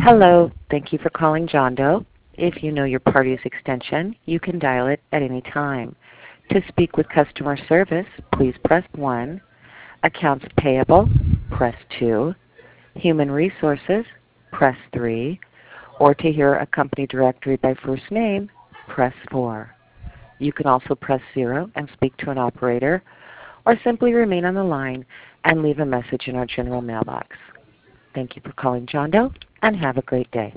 Hello, thank you for calling John Doe. If you know your party's extension, you can dial it at any time. To speak with customer service, please press 1. Accounts payable, press 2. Human resources, press 3. Or to hear a company directory by first name, press 4. You can also press 0 and speak to an operator, or simply remain on the line and leave a message in our general mailbox. Thank you for calling John Doe, and have a great day.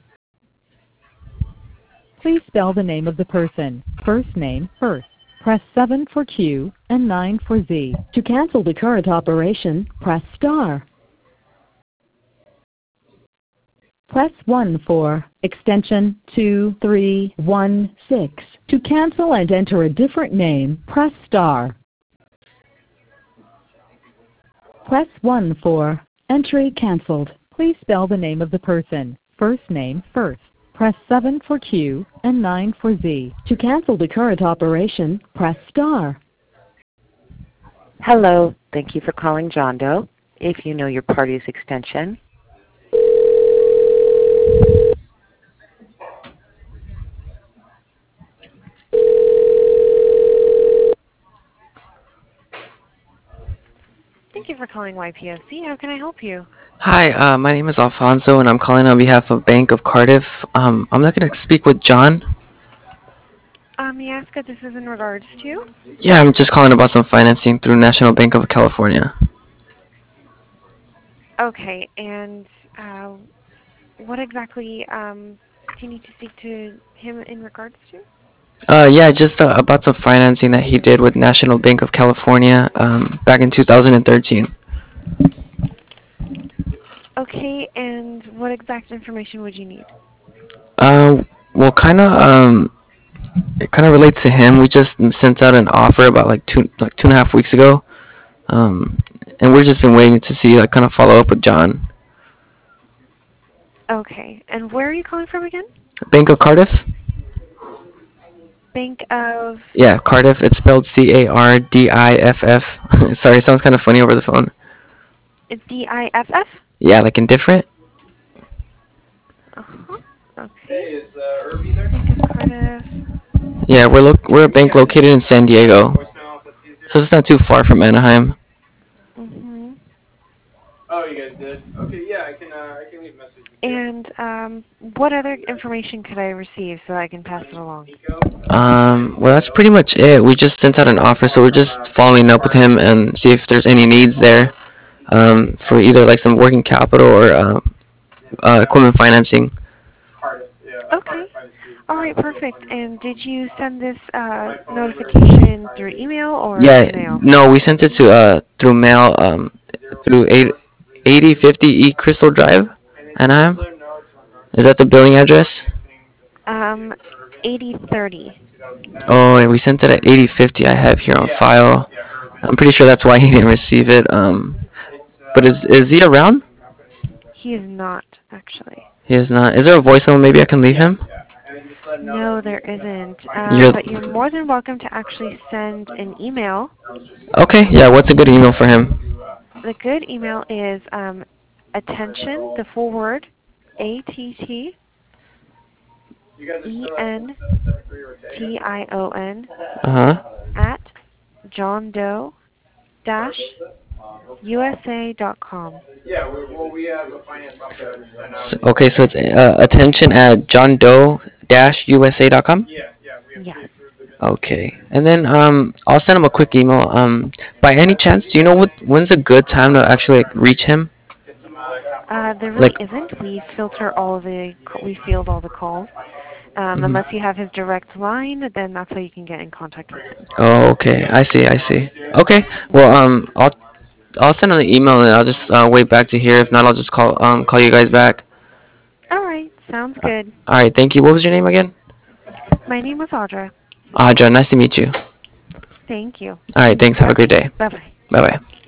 Please spell the name of the person. First name first. Press 7 for Q and 9 for Z. To cancel the current operation, press star. Press 1 for extension 2316. To cancel and enter a different name, press star. Press 1 for entry canceled. Please spell the name of the person. First name first. Press 7 for Q and 9 for Z. To cancel the current operation, press star. Hello, thank you for calling John Doe. If you know your party's extension, Thank you for calling YPFC. How can I help you? Hi, my name is Alfonso, and I'm calling on behalf of Bank of Cardiff. I'm looking to speak with John. May I ask what this is in regards to? Yeah, I'm just calling about some financing through National Bank of California. Okay, and what exactly do you need to speak to him in regards to? Yeah, just about some financing that he did with National Bank of California back in 2013. Okay, and what exact information would you need? Well, it kind of relates to him. We just sent out an offer about like 2.5 weeks ago, um, and we're just been waiting to see kind of follow up with John. Okay, and where are you calling from again? Bank of Cardiff. Bank of... Yeah, Cardiff. It's spelled Cardiff. Sorry, it sounds kind of funny over the phone. It's D-I-F-F? Yeah, like indifferent. Uh-huh. Okay. Bank of Cardiff. Yeah, we're a bank located in San Diego, so it's not too far from Anaheim. Mm-hmm. Oh, you guys did? Okay, yeah, I can leave a message. And what other information could I receive so I can pass it along? Well, that's pretty much it. We just sent out an offer, so we're just following up with him and see if there's any needs there, for either like some working capital or equipment financing. Okay. All right, perfect. And did you send this notification through email or Yeah, mail? no, we sent it to through mail, through 8050 E Crystal Drive, Anaheim. Is that the billing address? 8030. Oh, and we sent it at 8050. I have here on file. I'm pretty sure that's why he didn't receive it. But is he around? He is not, actually. He is not. Is there a voicemail maybe I can leave him? No, there isn't. You're But you're more than welcome to actually send an email. okay. Yeah, what's a good email for him? The good email is attention, the full word, ATTENTION Uh-huh. at johndoe-usa.com. Yeah, we have a finance officer. Okay, so it's attention at johndoe-usa.com. Yeah, we have Yes. Okay, and then I'll send him a quick email. By any chance, do you know when's a good time to actually reach him? There really isn't. We filter all of we field all the calls. Unless you have his direct line, then that's how you can get in contact with him. Oh, okay. I see. Okay. Well, I'll send him an email and I'll just wait back to hear. If not, I'll just call you guys back. All right. Sounds good. All right. Thank you. What was your name again? My name is Audra. Audra. Nice to meet you. Thank you. All right. Thanks. Have a great day. Bye-bye. Bye bye.